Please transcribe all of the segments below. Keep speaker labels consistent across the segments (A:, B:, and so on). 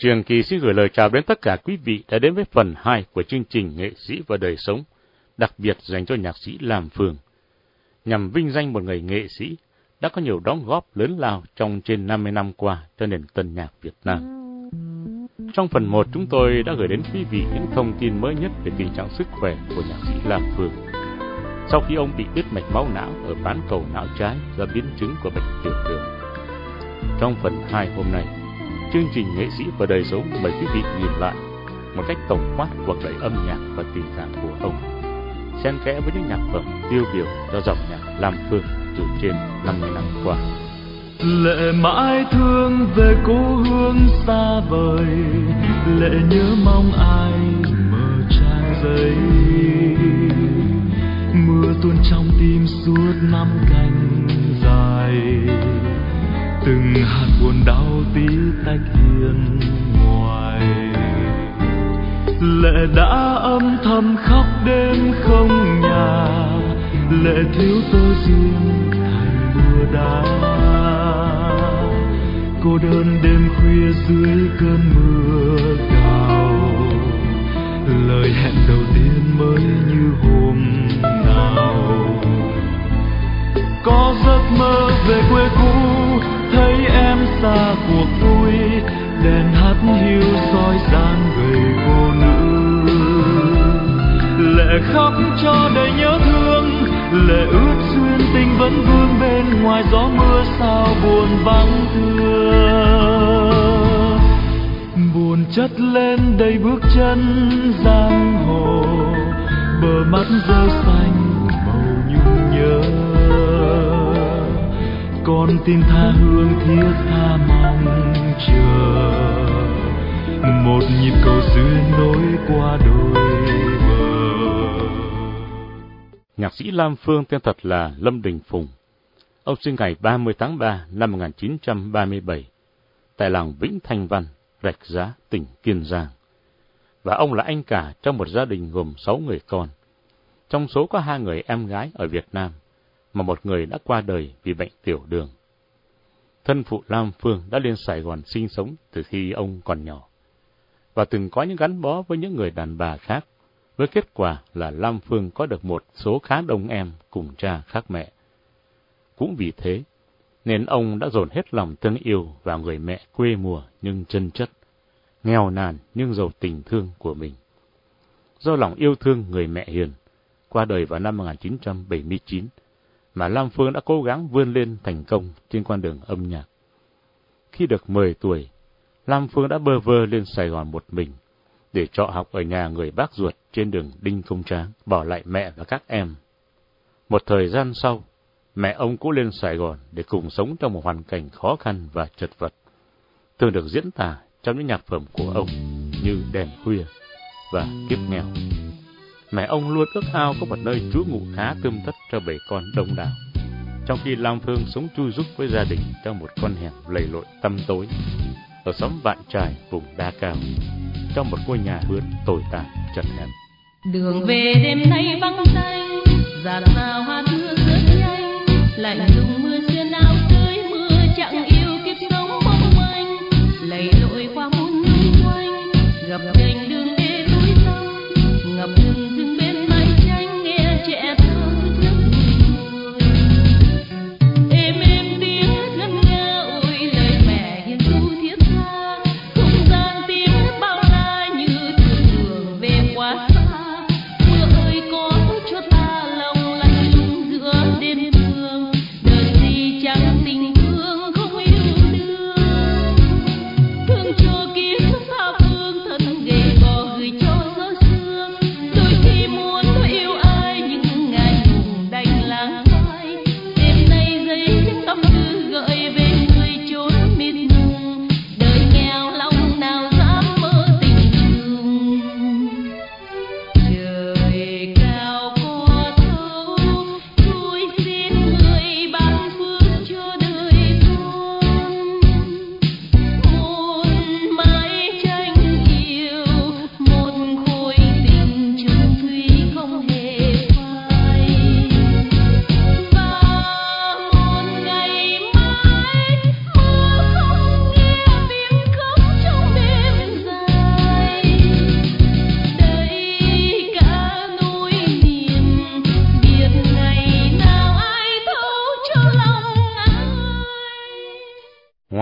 A: Trường Kỳ xin gửi lời chào đến tất cả quý vị đã đến với phần 2 của chương trình Nghệ sĩ và đời sống, đặc biệt dành cho nhạc sĩ Lam Phương, nhằm vinh danh một người nghệ sĩ đã có nhiều đóng góp lớn lao trong trên 50 năm qua cho nền tân nhạc Việt Nam. Trong phần 1, chúng tôi đã gửi đến quý vị những thông tin mới nhất về tình trạng sức khỏe của nhạc sĩ Lam Phương, sau khi ông bị đứt mạch máu não ở bán cầu não trái do biến chứng của bệnh tiểu đường. Trong phần 2 hôm nay, chương trình Nghệ sĩ và đời sống mời quý vị nhìn lại một cách tổng quát cuộc đời âm nhạc và tình cảm của ông, xen kẽ với những nhạc phẩm tiêu biểu do dòng nhạc Lam Phương từ trên 50 năm qua.
B: Lệ mãi thương về cố hương xa vời, lệ nhớ mong ai mờ trang giấy. Mưa tuôn trong tim suốt năm canh dài, từng hạt buồn đau tí tách hiên ngoài. Lệ đã âm thầm khóc đêm không nhà, lệ thiếu tơ duyên thành mưa đá. Cô đơn đêm khuya dưới cơn mưa gào, lời hẹn đầu tiên mới như hôm nào. Có giấc mơ về quê cũ, thấy em xa cuộc vui, đèn hắt hiu soi dáng gầy cô nữ. Lệ khóc cho đầy nhớ thương, lệ ướt duyên tình vẫn vương bên ngoài gió mưa sao buồn vắng thưa. Buồn chất lên đầy bước chân giang hồ, bờ mắt rơi xanh màu nhung nhớ. Con tim tha hương thiết tha mong chờ, một nhịp cầu duyên nối qua đôi bờ.
A: Nhạc sĩ Lam Phương tên thật là Lâm Đình Phùng. Ông sinh ngày 30 tháng 3 năm 1937 tại làng Vĩnh Thanh Văn, Rạch Giá, tỉnh Kiên Giang. Và ông là anh cả trong một gia đình gồm 6 người con. Trong số có 2 người em gái ở Việt Nam, mà một người đã qua đời vì bệnh tiểu đường. Thân phụ Lam Phương đã lên Sài Gòn sinh sống từ khi ông còn nhỏ, và từng có những gắn bó với những người đàn bà khác, với kết quả là Lam Phương có được một số khá đông em cùng cha khác mẹ. Cũng vì thế, nên ông đã dồn hết lòng thương yêu vào người mẹ quê mùa nhưng chân chất, nghèo nàn nhưng giàu tình thương của mình. Do lòng yêu thương người mẹ hiền, qua đời vào năm 1979, mà Lam Phương đã cố gắng vươn lên thành công trên con đường âm nhạc. Khi được 10 tuổi, Lam Phương đã bơ vơ lên Sài Gòn một mình, để trọ học ở nhà người bác ruột trên đường Đinh Công Tráng, bỏ lại mẹ và các em. Một thời gian sau, mẹ ông cũng lên Sài Gòn để cùng sống trong một hoàn cảnh khó khăn và chật vật, thường được diễn tả trong những nhạc phẩm của ông như Đèn Khuya và Kiếp Nghèo. Mẹ ông luôn ước ao có một nơi trú ngụ khá tươm tất cho bầy con đông đảo, trong khi Lam Phương sống chui rúc với gia đình trong một con hẻm lầy lội tăm tối, ở xóm Vạn Trài, vùng Đa Cao, trong một ngôi nhà vườn tồi tàn chật hẹp.
C: Đường về đêm nay vắng tanh, giạt rào hoa thưa rất nhanh, lạnh lùng mưa xuyên áo tươi, mưa chẳng yêu kiếp sống mong manh, lầy lội qua muôn nhung quanh, gặp gành đường đê tối tăm, ngập ngừng dừng bên mái tranh, nghe trẻ thơ thức người. Êm êm tiếng ngân nga ôi lời mẹ hiền ru thiết tha, không gian tiếng bao la như từ đường về quá xa. Mưa ơi có cho ta lòng lạnh lùng giữa đêm thương, đời gì chẳng tình thương không yêu đương. Thương cho kiếp tha phương thân ghê gò gửi cho gió sương, đôi khi muốn tôi yêu ai nhưng ngại ngùng đành lãng phai. Đêm nay giấy những tâm tư gợi về người chốn mịt mùng, đời nghèo lòng nào dám mơ tình trường. Trời cao có thấu, tôi xin người ban phước cho đời con. Muôn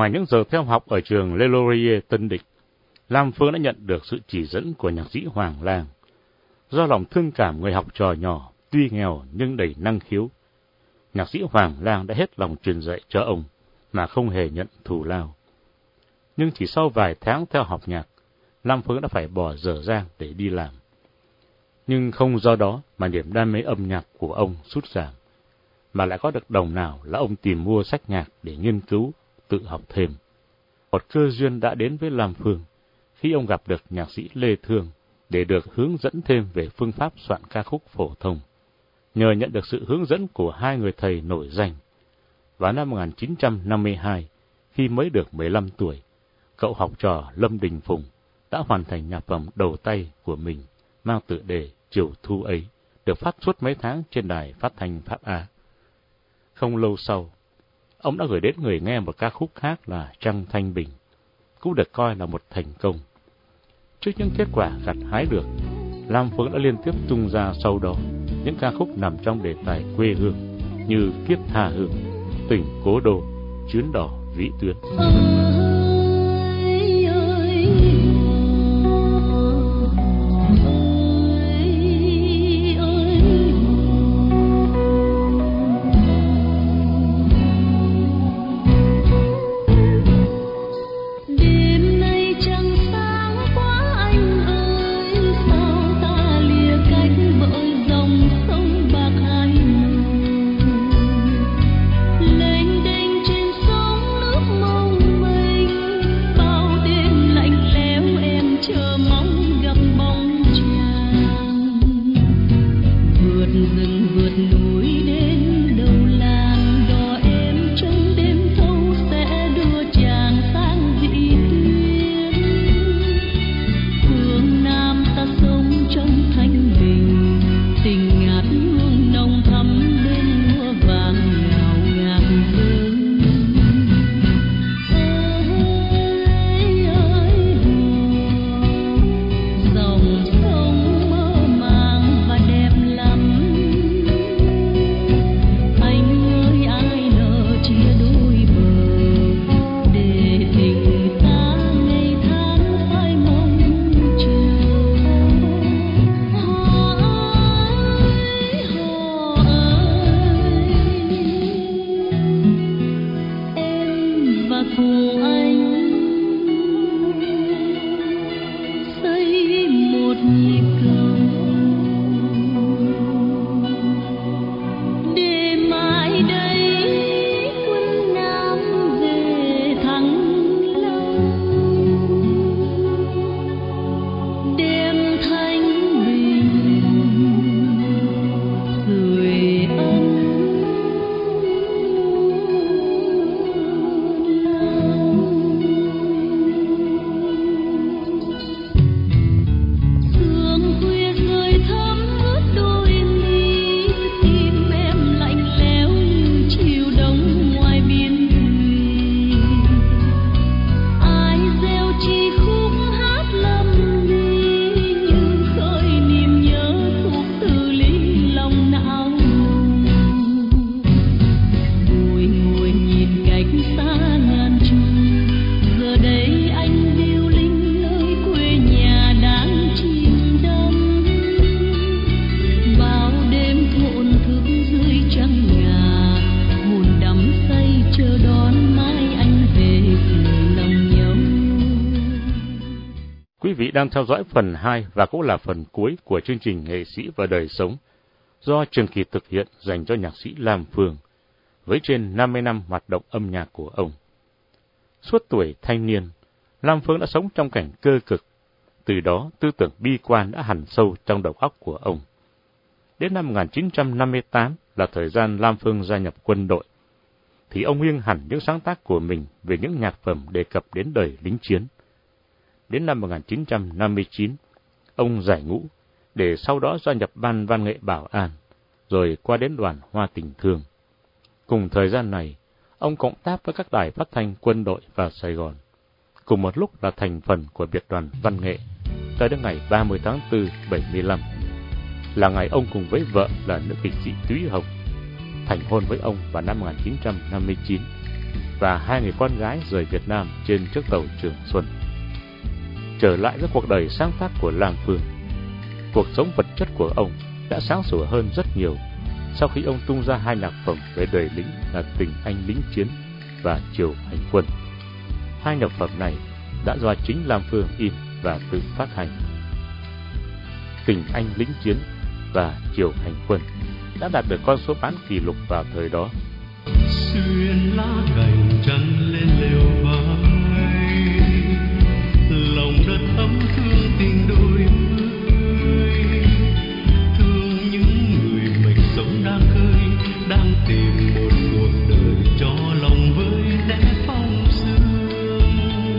A: Ngoài những giờ theo học ở trường Le Laurier Tân Định, Lam Phương đã nhận được sự chỉ dẫn của nhạc sĩ Hoàng Lang. Do lòng thương cảm người học trò nhỏ, tuy nghèo nhưng đầy năng khiếu, nhạc sĩ Hoàng Lang đã hết lòng truyền dạy cho ông mà không hề nhận thù lao. Nhưng chỉ sau vài tháng theo học nhạc, Lam Phương đã phải bỏ dở dang để đi làm. Nhưng không do đó mà niềm đam mê âm nhạc của ông sút giảm, mà lại có được đồng nào là ông tìm mua sách nhạc để nghiên cứu, tự học thêm. Một cơ duyên đã đến với Lam Phương khi ông gặp được nhạc sĩ Lê Thương để được hướng dẫn thêm về phương pháp soạn ca khúc phổ thông. Nhờ nhận được sự hướng dẫn của hai người thầy nổi danh, vào năm 1952, khi mới được 15 tuổi, cậu học trò Lâm Đình Phùng đã hoàn thành nhạc phẩm đầu tay của mình mang tựa đề Chiều Thu Ấy, được phát suốt mấy tháng trên đài phát thanh Pháp Á. Không lâu sau, ông đã gửi đến người nghe một ca khúc khác là Trăng Thanh Bình, cũng được coi là một thành công. Trước những kết quả gặt hái được, Lam Phương đã liên tiếp tung ra sau đó những ca khúc nằm trong đề tài quê hương như Kiếp Tha Hương, Tình Cố Đô, Chuyến Đò Vĩ Tuyến. Quý vị đang theo dõi phần 2 và cũng là phần cuối của chương trình Nghệ sĩ và đời sống do Trường Kỳ thực hiện dành cho nhạc sĩ Lam Phương, với trên 50 năm hoạt động âm nhạc của ông. Suốt tuổi thanh niên, Lam Phương đã sống trong cảnh cơ cực, từ đó tư tưởng bi quan đã hằn sâu trong đầu óc của ông. Đến năm 1958 là thời gian Lam Phương gia nhập quân đội, thì ông nghiêng hẳn những sáng tác của mình về những nhạc phẩm đề cập đến đời lính chiến. Đến năm 1959, ông giải ngũ, để sau đó gia nhập Ban Văn nghệ Bảo An, rồi qua đến đoàn Hoa Tình Thương. Cùng thời gian này, ông cộng tác với các đài phát thanh quân đội và Sài Gòn, cùng một lúc là thành phần của biệt đoàn văn nghệ, tới đến ngày 30 tháng 4, 75, là ngày ông cùng với vợ là nữ kịch sĩ Thúy Hồng thành hôn với ông vào năm 1959. và 2 người con gái rời Việt Nam trên chiếc tàu Trường Xuân. Trở lại với cuộc đời sáng tác của Lam Phương, cuộc sống vật chất của ông đã sáng sủa hơn rất nhiều sau khi ông tung ra 2 nhạc phẩm về đời lính là Tình Anh Lính Chiến và Chiều Hành Quân. 2 nhạc phẩm này đã do chính Lam Phương in và tự phát hành. Tình Anh Lính Chiến và Chiều Hành Quân đã đạt được con số bán kỷ lục vào thời đó.
B: Xuyên lá cành trắng lên lều vai, lòng đất ấm thương tình đôi mươi, thương những người mình sống đang khơi, đang tìm một cuộc đời cho lòng với nét phong sương.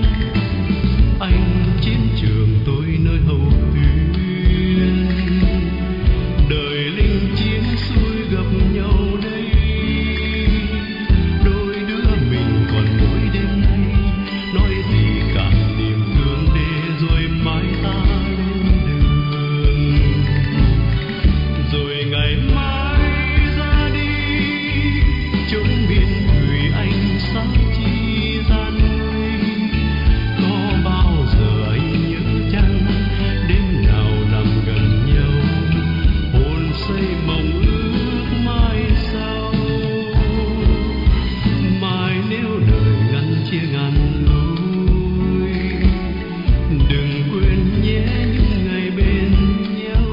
B: Anh chiến trường tôi nơi hậu tuyến, đời linh chiến xuôi gặp nhau đây. Đôi đứa mình còn mỗi đêm nay, nói gì cả niềm thương để rồi mai ta lên đường. Rồi ngày mai ra đi, chốn biển thủy anh sắc chi gian nguy. Có bao giờ anh nhớ chăng, đêm nào nằm gần nhau, hồn say mộng ước mai sau. Mai nếu đời ngăn chia ngàn lối, đừng quên nhé những ngày bên nhau.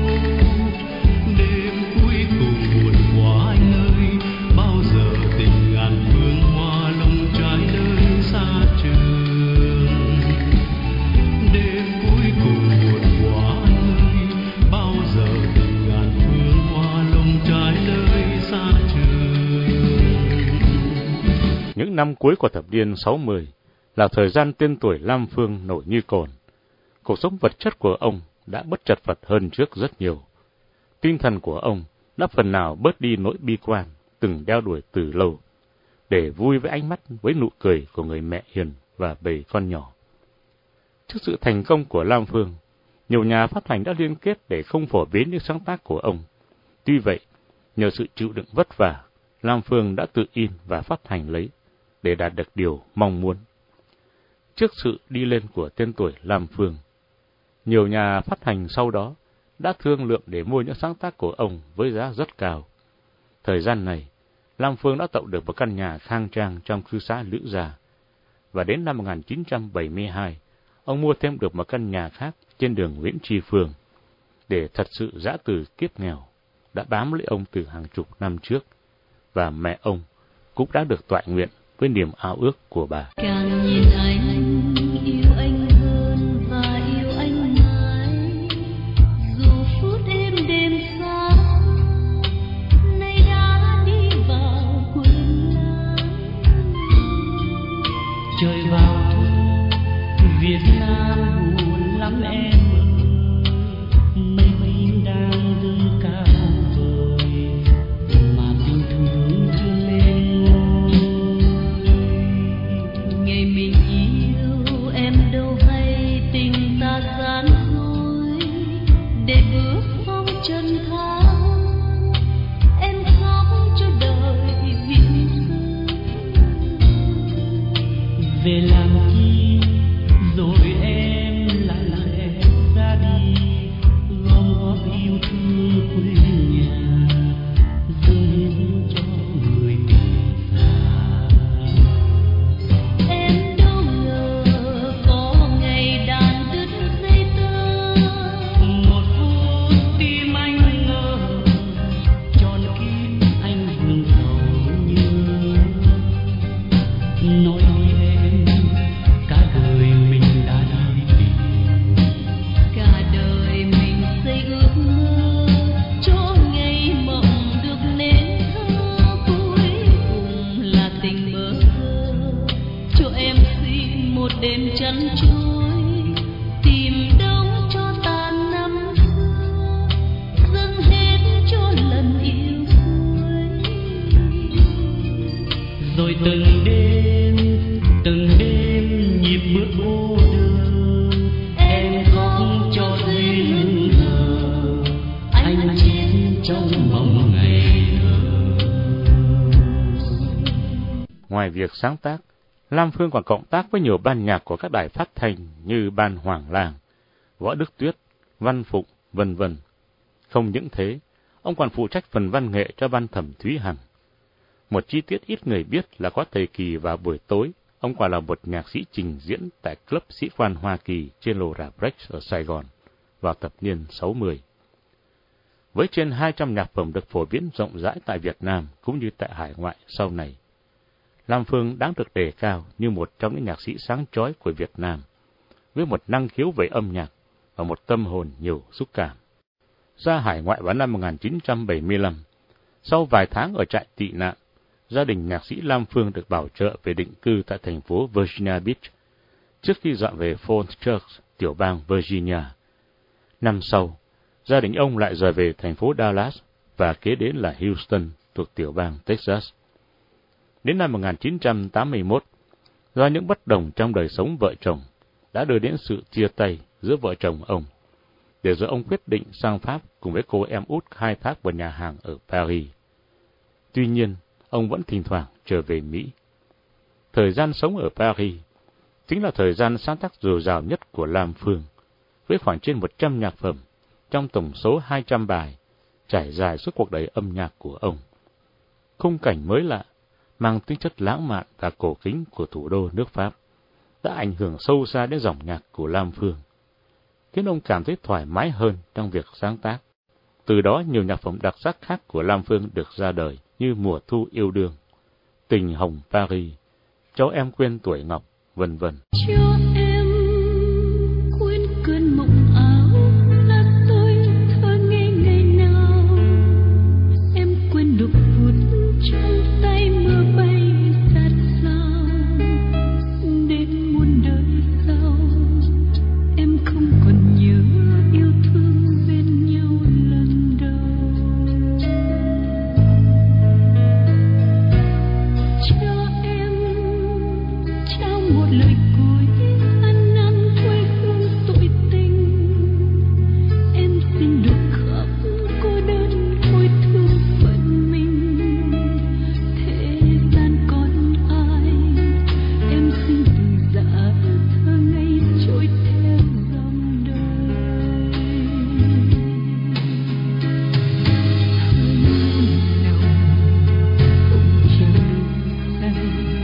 B: Đêm cuối cùng buồn quá anh ơi, bao giờ tình ngàn phương hoa lông trái nơi xa trường. Đêm cuối cùng buồn quá anh ơi, bao giờ tình ngàn phương hoa lông trái nơi xa trường.
A: Những năm cuối của thập niên 60 là thời gian tên tuổi Lam Phương nổi như cồn. Cuộc sống vật chất của ông đã bớt chật vật hơn trước rất nhiều. Tinh thần của ông đã phần nào bớt đi nỗi bi quan từng đeo đuổi từ lâu, để vui với ánh mắt, với nụ cười của người mẹ hiền và bầy con nhỏ. Trước sự thành công của Lam Phương, nhiều nhà phát hành đã liên kết để không phổ biến những sáng tác của ông. Tuy vậy, nhờ sự chịu đựng vất vả, Lam Phương đã tự in và phát hành lấy để đạt được điều mong muốn. Trước sự đi lên của tên tuổi Lam Phương, nhiều nhà phát hành sau đó đã thương lượng để mua những sáng tác của ông với giá rất cao. Thời gian này, Lam Phương đã tạo được một căn nhà khang trang trong cư xá Lữ Gia, và đến năm 1972, ông mua thêm được một căn nhà khác trên đường Nguyễn Tri Phương, để thật sự giã từ kiếp nghèo đã bám lấy ông từ hàng chục năm trước, và mẹ ông cũng đã được toại nguyện với niềm ao ước của bà.
C: Càng nhìn anh yêu anh hơn và yêu anh mãi, dù phút êm đêm xa nay đã đi vào quên lãng. Trời vào thu Việt Nam buồn lắm em ơi, mây mây đang dâng cao vời mà tình thương dâng lên ngôi. Ngày mình yêu em đâu hay tình ta gian dối, để bước phong trần tháng em khóc cho đời vĩnh dưng. Về làm chi rồi em lại lẽ ra
A: Ngoài việc sáng tác, Lam Phương còn cộng tác với nhiều ban nhạc của các đài phát thanh như Ban Hoàng Lang, Võ Đức Tuyết, Văn Phụng, vân vân. Không những thế, ông còn phụ trách phần văn nghệ cho Ban Thẩm Thúy Hằng. Một chi tiết ít người biết là có thời kỳ vào buổi tối, ông còn là một nhạc sĩ trình diễn tại Club Sĩ quan Hoa Kỳ trên lô rạp Rex ở Sài Gòn vào thập niên 60. Với trên 200 nhạc phẩm được phổ biến rộng rãi tại Việt Nam cũng như tại hải ngoại sau này, Lam Phương đáng được đề cao như một trong những nhạc sĩ sáng chói của Việt Nam, với một năng khiếu về âm nhạc và một tâm hồn nhiều xúc cảm. Ra hải ngoại vào năm 1975, sau vài tháng ở trại tị nạn, gia đình nhạc sĩ Lam Phương được bảo trợ về định cư tại thành phố Virginia Beach, trước khi dọn về Falls Church, tiểu bang Virginia. Năm sau, gia đình ông lại rời về thành phố Dallas và kế đến là Houston, thuộc tiểu bang Texas. Đến năm 1981, do những bất đồng trong đời sống vợ chồng đã đưa đến sự chia tay giữa vợ chồng ông, để rồi ông quyết định sang Pháp cùng với cô em út khai thác một nhà hàng ở Paris. Tuy nhiên, ông vẫn thỉnh thoảng trở về Mỹ. Thời gian sống ở Paris chính là thời gian sáng tác dồi dào nhất của Lam Phương, với khoảng trên 100 nhạc phẩm trong tổng số 200 bài trải dài suốt cuộc đời âm nhạc của ông. Khung cảnh mới lạ, mang tính chất lãng mạn và cổ kính của thủ đô nước Pháp đã ảnh hưởng sâu xa đến dòng nhạc của Lam Phương, khiến ông cảm thấy thoải mái hơn trong việc sáng tác. Từ đó nhiều nhạc phẩm đặc sắc khác của Lam Phương được ra đời như Mùa Thu Yêu Đương, Tình Hồng Paris, Cho Em Quên Tuổi Ngọc, vân vân.
C: Cho em quên cơn mộng áo là tôi thơ ngây ngày nào, em quên đục vụt trong tay mưa bay sát sao, đến muôn đời sau em không còn nhớ yêu thương bên nhau lần đầu. Cho em trao một lời cuối ăn năn quê hương tội tình, em xin được khóc cô đơn ôi thương phận mình, thế gian còn ai, em xin từ giã thơ ngây trôi theo dòng đời. Lòng không chờ say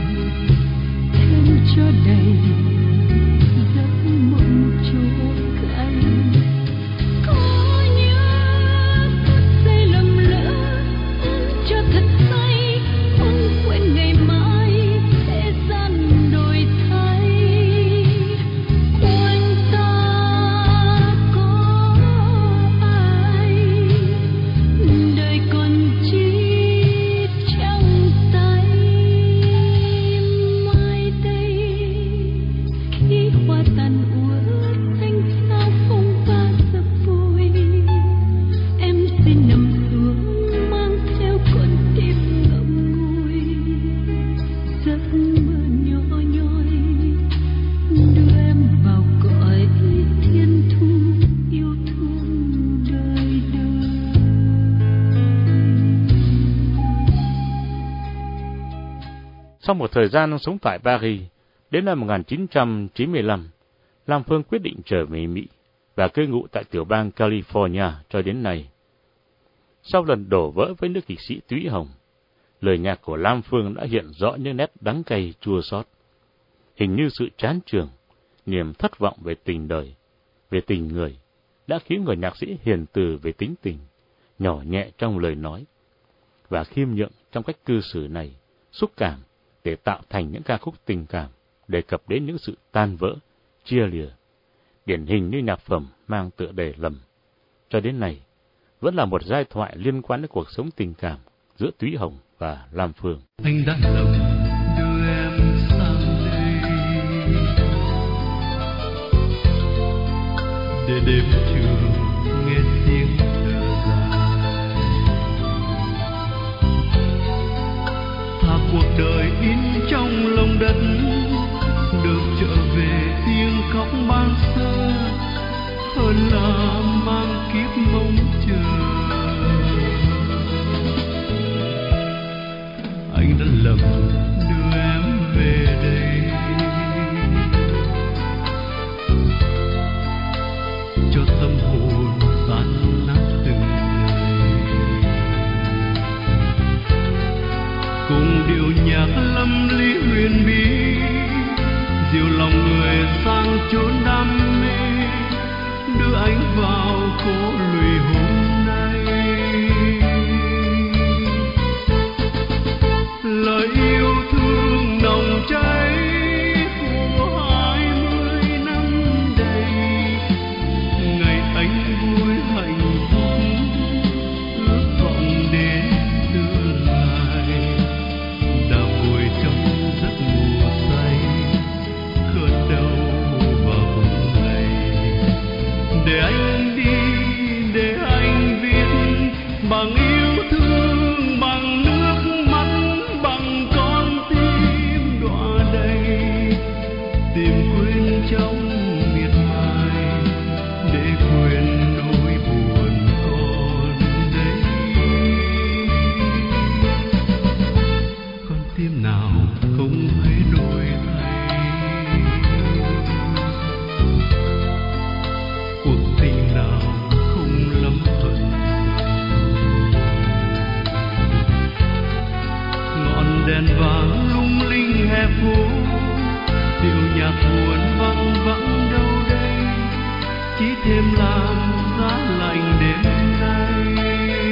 C: thêm cho đầy giấc mộng chua cay. Có nhớ phút giây lầm lỡ ôm cho thật say, không quên ngày mai thế gian đổi thay. Quanh ta có ai, đời còn chi trong tay. Mai đây khi hoa tàn úa thanh sao phong ba dập vội, em xin nằm xuống mang theo con tim ngậm ngùi, giấc mơ nhỏ nhoi đưa em vào cõi thiên thu yêu thương đời đời.
A: Sau một thời gian sống tại Paris, đến năm 1995, Lam Phương quyết định trở về Mỹ và cư ngụ tại tiểu bang California cho đến nay. Sau lần đổ vỡ với nữ kịch sĩ Thúy Hồng, lời nhạc của Lam Phương đã hiện rõ những nét đắng cay chua xót, hình như sự chán chường, niềm thất vọng về tình đời, về tình người, đã khiến người nhạc sĩ hiền từ về tính tình, nhỏ nhẹ trong lời nói, và khiêm nhượng trong cách cư xử này, xúc cảm để tạo thành những ca khúc tình cảm, đề cập đến những sự tan vỡ, chia lìa, điển hình như nhạc phẩm mang tựa đề Lầm, cho đến nay vẫn là một giai thoại liên quan đến cuộc sống tình cảm giữa Thúy Hồng và Lam Phương.
B: Anh đã lầm đưa em sang đây để đêm trường nghe tiếng thở dài, thà cuộc đời in trong lòng đất, được trở về tiếng khóc ban sơ, hơn là mang kiếp mong chờ. Anh đã lầm đưa em để anh đi, để anh viết bằng yêu thương, bằng nước mắt, bằng con tim đọa đầy, tìm quên trong miệt mài, để quên nỗi buồn còn đây. Con tim nào không thấy đổi thay, cuộc tình nào không lắm hận. Ngọn đèn vàng lung linh hè phố, điệu nhạc buồn văng vẳng đâu đây, chỉ thêm làm giá lạnh đêm nay.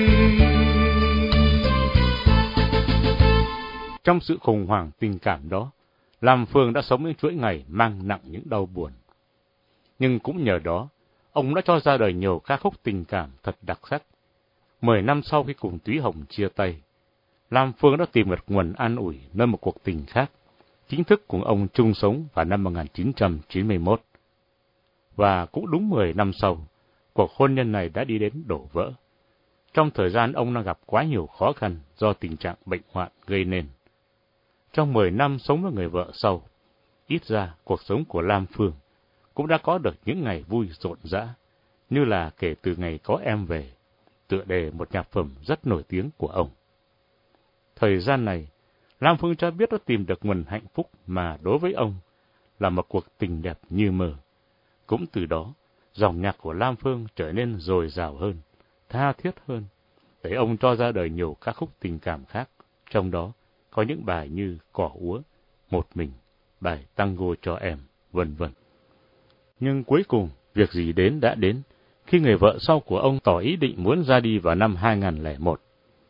A: Trong sự khủng hoảng tình cảm đó, Lam Phương đã sống những chuỗi ngày mang nặng những đau buồn. Nhưng cũng nhờ đó, ông đã cho ra đời nhiều ca khúc tình cảm thật đặc sắc. 10 năm sau khi cùng Thúy Hồng chia tay, Lam Phương đã tìm được nguồn an ủi nơi một cuộc tình khác, chính thức cùng ông chung sống vào năm 1991. Và cũng đúng 10 năm sau, cuộc hôn nhân này đã đi đến đổ vỡ. Trong thời gian ông đang gặp quá nhiều khó khăn do tình trạng bệnh hoạn gây nên. Trong 10 năm sống với người vợ sau, ít ra cuộc sống của Lam Phương cũng đã có được những ngày vui rộn rã, như là kể từ ngày có em về, tựa đề một nhạc phẩm rất nổi tiếng của ông. Thời gian này, Lam Phương cho biết đã tìm được nguồn hạnh phúc mà đối với ông là một cuộc tình đẹp như mơ. Cũng từ đó, dòng nhạc của Lam Phương trở nên dồi dào hơn, tha thiết hơn, để ông cho ra đời nhiều ca khúc tình cảm khác, trong đó có những bài như Cỏ Úa, Một Mình, bài Tango cho em, vân vân. Nhưng cuối cùng, việc gì đến đã đến, khi người vợ sau của ông tỏ ý định muốn ra đi vào năm 2001.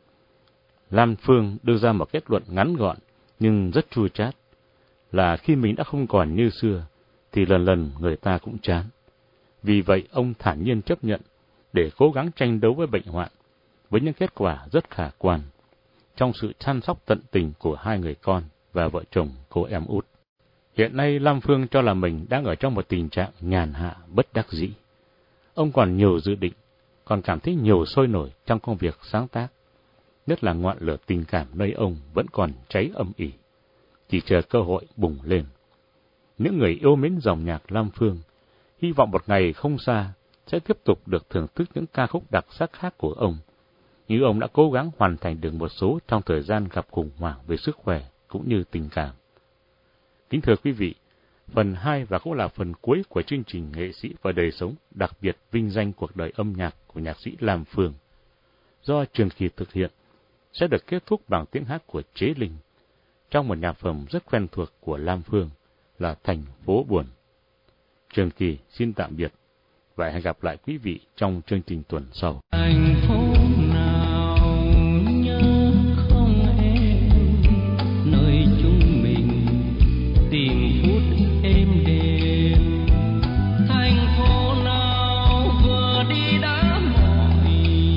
A: Lam Phương đưa ra một kết luận ngắn gọn, nhưng rất chua chát, là khi mình đã không còn như xưa, thì lần lần người ta cũng chán. Vì vậy, ông thản nhiên chấp nhận, để cố gắng tranh đấu với bệnh hoạn, với những kết quả rất khả quan, trong sự chăm sóc tận tình của hai người con và vợ chồng cô em út. Hiện nay, Lam Phương cho là mình đang ở trong một tình trạng nhàn hạ, bất đắc dĩ. Ông còn nhiều dự định, còn cảm thấy nhiều sôi nổi trong công việc sáng tác, nhất là ngọn lửa tình cảm nơi ông vẫn còn cháy âm ỉ, chỉ chờ cơ hội bùng lên. Những người yêu mến dòng nhạc Lam Phương hy vọng một ngày không xa sẽ tiếp tục được thưởng thức những ca khúc đặc sắc khác của ông, như ông đã cố gắng hoàn thành được một số trong thời gian gặp khủng hoảng về sức khỏe cũng như tình cảm. Kính thưa quý vị, phần 2 và cũng là phần cuối của chương trình Nghệ sĩ và đời sống đặc biệt vinh danh cuộc đời âm nhạc của nhạc sĩ Lam Phương, do Trường Kỳ thực hiện, sẽ được kết thúc bằng tiếng hát của Chế Linh, trong một nhạc phẩm rất quen thuộc của Lam Phương là Thành Phố Buồn. Trường Kỳ xin tạm biệt và hẹn gặp lại quý vị trong chương trình tuần sau.
B: Thành phố nào nhớ không em, nơi chúng mình tìm phút êm đềm. Thành phố nào vừa đi đã mỏi,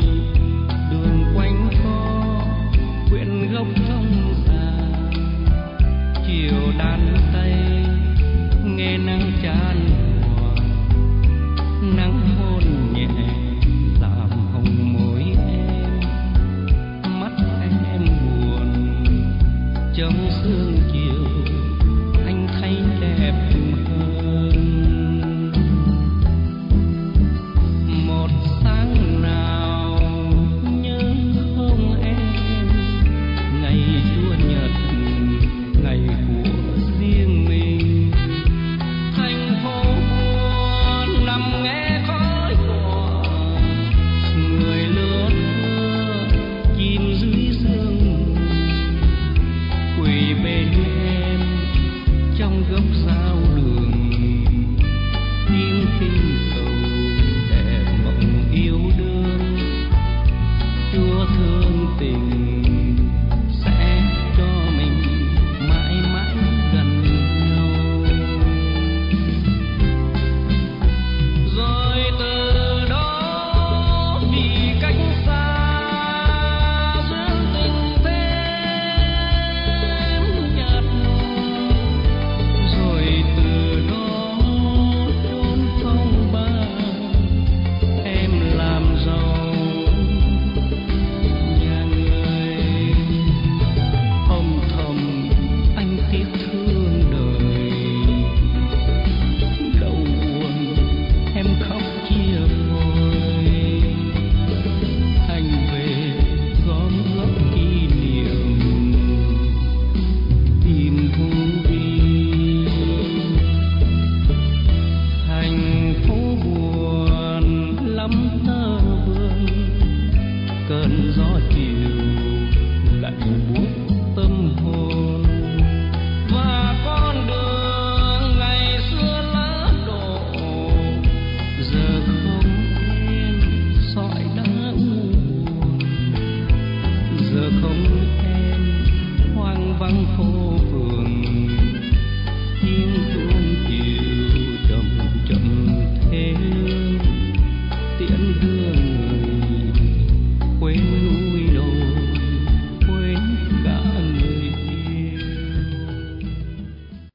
B: đường quanh co quyện gốc trong già. Chiều đan tay nghe nắng chan hòa, nắng hôn nhẹ làm hồng môi em, mắt em buồn trong sương chiều anh thấy đẹp hơn. thương